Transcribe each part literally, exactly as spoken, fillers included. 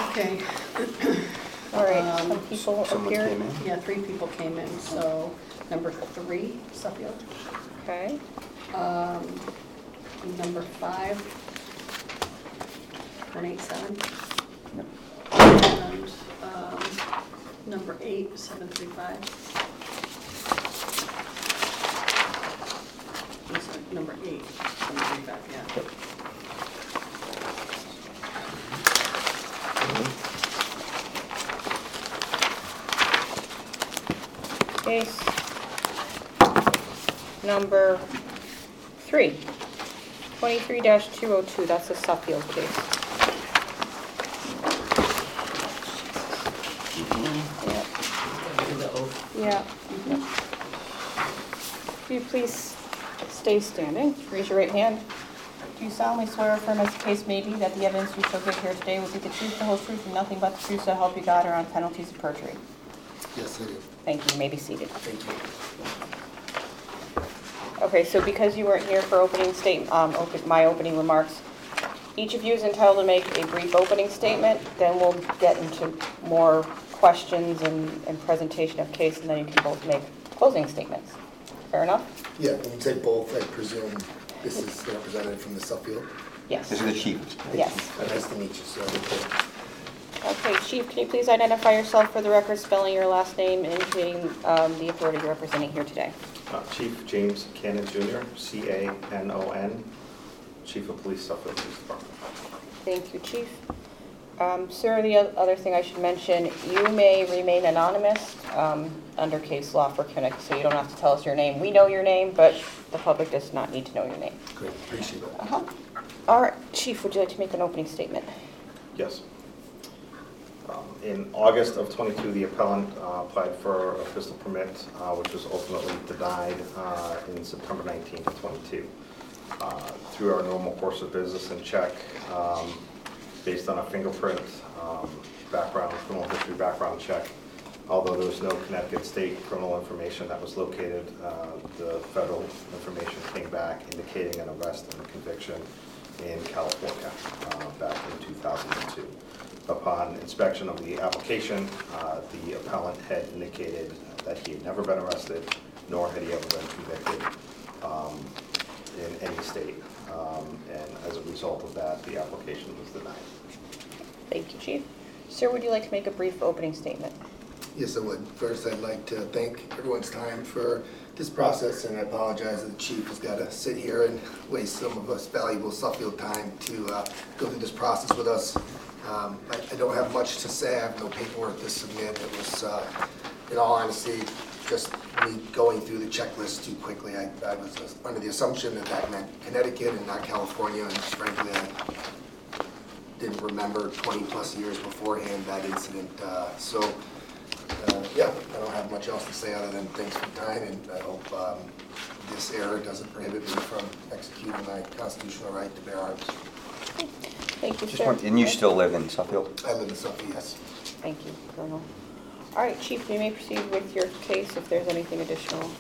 Okay. All right, Um, some people Someone appeared. came in? Yeah, three people came in, so number three, Suffield. Okay. Um, number five, one eight seven. And, um, number eight, seven three five. I'm sorry, number eight, seven three five, yeah. Case number three, twenty-three dash two oh two, that's a Suffield case. Yeah. Yeah. Will you please stay standing? Raise your right hand. Do you solemnly swear or affirm as the case may be that the evidence you shall give here today will be the truth, the whole truth, and nothing but the truth, so help you God, or on penalties of perjury? Yes, I do. Thank you. You may be seated. Thank you. Okay, so because you weren't here for opening statement, um, open, my opening remarks, each of you is entitled to make a brief opening statement, then we'll get into more questions and, and presentation of case, and then you can both make closing statements. Fair enough? Yeah, when you say both, I presume this is the representative from the Suffield? Yes. This is the chief. Yes. Nice to meet you, sir. Okay, Chief, can you please identify yourself for the record, spelling your last name and indicating um, the authority you're representing here today? Uh, Chief James Cannon Junior, C A N O N, Chief of Police, Suffield Police Department. Thank you, Chief. Um, sir, the other thing I should mention, you may remain anonymous um, under case law for Connecticut, so you don't have to tell us your name. We know your name, but the public does not need to know your name. Great, appreciate that. Uh-huh. All right, Chief, would you like to make an opening statement? Yes. Um, In August of twenty-two, the appellant uh, applied for a pistol permit, uh, which was ultimately denied uh, in September nineteenth of twenty-two. Uh, Through our normal course of business and check, um, based on a fingerprint um, background, criminal history background check, although there was no Connecticut state criminal information that was located, uh, the federal information came back indicating an arrest and a conviction in California uh, back in two thousand two. Upon inspection of the application, uh, the appellant had indicated that he had never been arrested, nor had he ever been convicted um, in any state. Um, and as a result of that, the application was denied. Thank you, Chief. Sir, would you like to make a brief opening statement? Yes, I would. First, I'd like to thank everyone's time for this process, and I apologize that the chief has got to sit here and waste some of us valuable Suffield time to uh, go through this process with us. Um, I, I don't have much to say. I have no paperwork to submit. It was, uh, in all honesty, just me going through the checklist too quickly. I, I was uh, under the assumption that that meant Connecticut and not California, and frankly, I didn't remember twenty plus years beforehand that incident. Uh, so, uh, yeah, I don't have much else to say other than thanks for your time, and I hope um, this error doesn't prohibit me from executing my constitutional right to bear arms. Thank you, Just sir. want, and you still live in Suffield? I live in Suffield, yes. Thank you, Colonel. All right, Chief, you may proceed with your case if there's anything additional.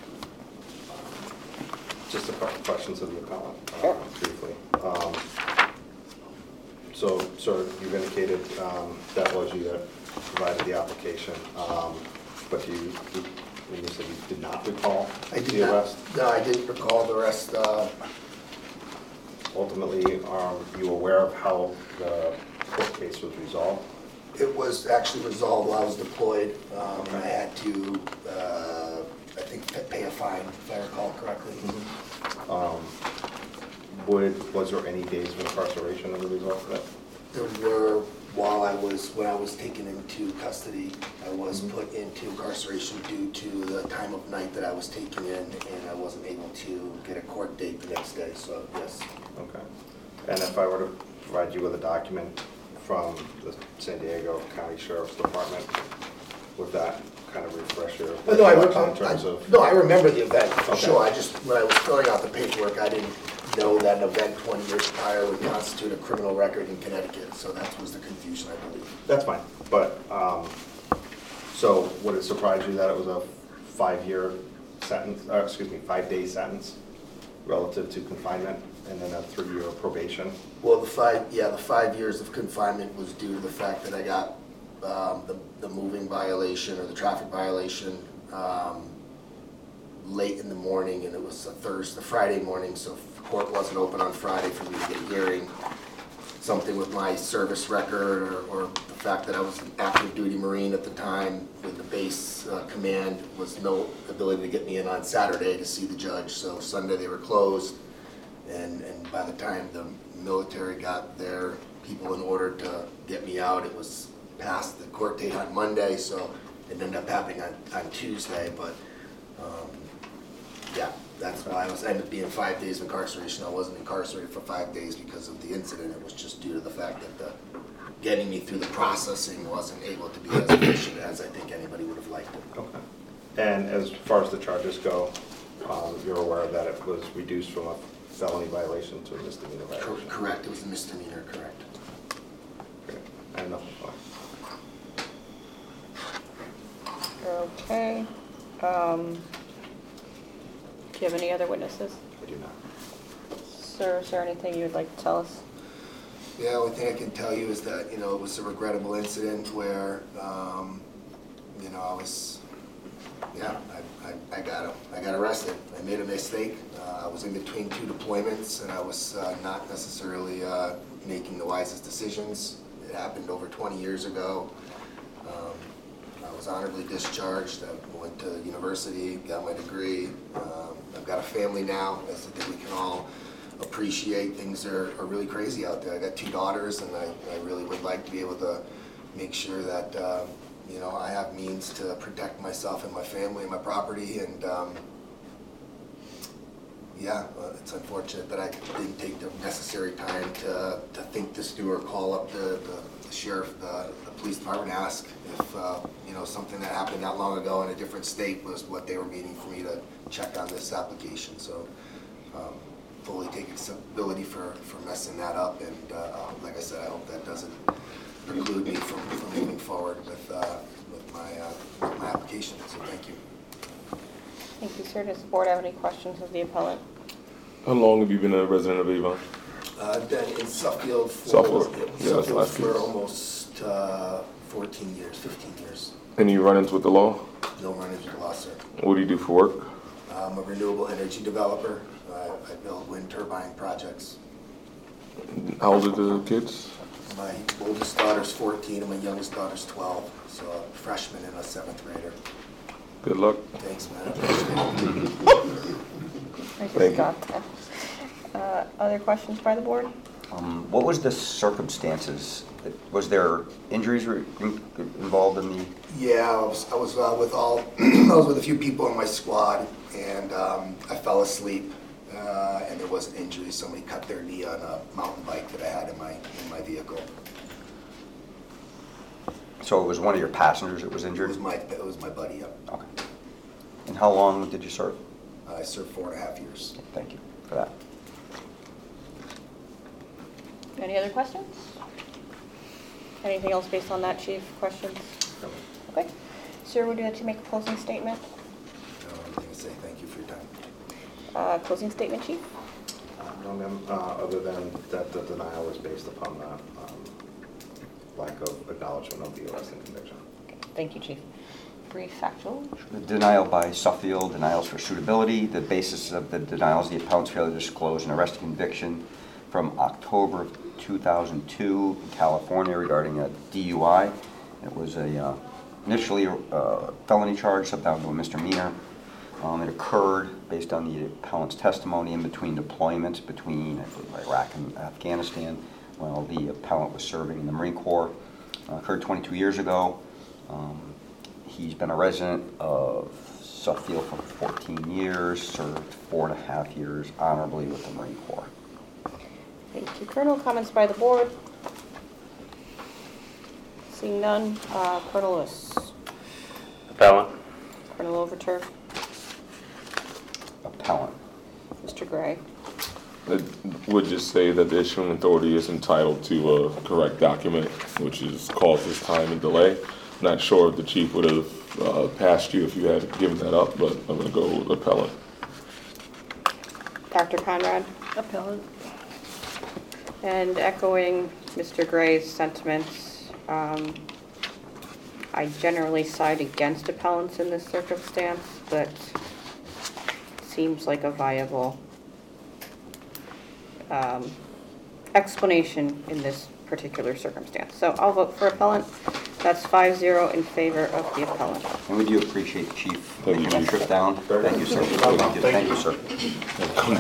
Just a couple questions of the appellant, uh, Sure. briefly. Um, so, sir, you've indicated um, that was you that provided the application, um, but you, you, when you said you did not recall I did the not, arrest? No, I didn't recall the arrest. Uh, Ultimately, are you aware of how the court case was resolved? It was actually resolved while I was deployed, um, and I Okay. had to, uh, I think, pa- pay a fine, if I recall correctly. Mm-hmm. Um, would, was there any days of incarceration as a result of that? There were, while I was, when I was taken into custody, I was Mhm. put into incarceration due to the time of night that I was taken in, and I wasn't able to get a court date the next day, so yes. Okay. And if I were to provide you with a document from the San Diego County Sheriff's Department, would that kind of refresh your But no, I, recollection in terms I, of? no, I remember the event for Okay. sure. I just, when I was filling out the paperwork, I didn't know that an event twenty years prior would constitute a criminal record in Connecticut, so that was the confusion, I believe. That's fine, but, um, so would it surprise you that it was a five-year sentence, or excuse me, five-day sentence relative to confinement? and then a three-year probation. Well, the five, yeah, the five years of confinement was due to the fact that I got um, the, the moving violation or the traffic violation um, late in the morning, and it was a Thursday, Friday morning, so court wasn't open on Friday for me to get a hearing. Something with my service record or, or the fact that I was an active duty Marine at the time with the base uh, command was no ability to get me in on Saturday to see the judge, so Sunday they were closed. And, and by the time the military got their people in order to get me out, it was past the court date on Monday, so it ended up happening on, on Tuesday, but um, yeah, that's why I was ended up being five days of incarceration. I wasn't incarcerated for five days because of the incident. It was just due to the fact that the, getting me through the processing wasn't able to be as efficient as I think anybody would have liked it. Okay. And as far as the charges go, um, you're aware that it was reduced from a felony violation to a misdemeanor Cor- violation? Correct, it was a misdemeanor, correct. Okay. I have nothing more. Okay. Um, do you have any other witnesses? I do not. Sir, is there anything you'd like to tell us? Yeah, the only thing I can tell you is that, you know, it was a regrettable incident where, um, you know, I was, yeah, I, I, I got I got arrested. I made a mistake. Uh, I was in between two deployments, and I was uh, not necessarily uh, making the wisest decisions. It happened over twenty years ago. Um, I was honorably discharged. I went to university, got my degree. Um, I've got a family now, as I think we can all appreciate. Things are, are really crazy out there. I got two daughters, and I, I really would like to be able to make sure that um, you know, I have means to protect myself and my family and my property. And um, yeah, uh, it's unfortunate that I didn't take the necessary time to to think this through or call up the, the, the sheriff, the, the police department, and ask if uh, you know, something that happened not long ago in a different state was what they were meaning for me to check on this application. So. Um, fully take accountability for, for messing that up, and uh, like I said, I hope that doesn't preclude me from, from moving forward with, uh, with, my, uh, with my application, so thank you. Thank you, sir. Does the board have any questions of the appellant? How long have you been a resident of Avon? Uh, I've been in Suffield for, Suffield. yeah, Yeah, that's Suffield last for piece. almost uh, fourteen years, fifteen years. Any run-ins with the law? No run-ins with the law, sir. What do you do for work? I'm a renewable energy developer. I, I build wind turbine projects. How old are the kids? My oldest daughter's fourteen and my youngest daughter's twelve, so a freshman and a seventh grader. Good luck. Thanks, man. I just Thank you. got that. Uh, other questions by the board? Um, What was the circumstances? Was there injuries re- in- involved in the, Yeah, I was, I was uh, with all, I was with a few people in my squad, and um, I fell asleep, uh, and there was an injury. Somebody cut their knee on a mountain bike that I had in my, in my vehicle. so it was one of your passengers that was It injured? was my, it was my buddy. Yep. Okay. And how long did you serve? I served four and a half years. Thank you for that. Any other questions? Anything else based on that, chief? Questions? Okay. Sir, would you like to make a closing statement? Uh, I'm going to say thank you for your time. Uh, closing statement, chief? Uh, No, ma'am, uh, other than that the denial is based upon the um, lack of acknowledgement of the arrest and conviction. Okay. Thank you, chief. Brief factual. The denial by Suffield, denials for suitability. The basis of the denials, the appellant's failure to disclose an arrest and conviction from October of two thousand two in California regarding a D U I. It was a uh, initially a uh, felony charge, stepped down to a misdemeanor. Um, it occurred based on the appellant's testimony in between deployments between, I believe, Iraq and Afghanistan while the appellant was serving in the Marine Corps. Uh, occurred twenty-two years ago. Um, he's been a resident of Suffield for fourteen years, served four and a half years honorably with the Marine Corps. Thank you, Colonel. Comments by the board? Seeing none, uh, Colonel Lewis. Appellant. Colonel Overture. Appellant. Mister Gray. I would just say that the issuing authority is entitled to a correct document, which has caused this time and delay. Not sure if the chief would have uh, passed you if you had given that up, but I'm going to go with appellant. Doctor Conrad. Appellant. And echoing Mister Gray's sentiments, um, I generally side against appellants in this circumstance, but seems like a viable um, explanation in this particular circumstance. So I'll vote for appellant. That's five zero in favor of the appellant. And we do appreciate Chief Thank you, making that Chief. trip down. Thank you, sir. Thank you, Thank you, sir.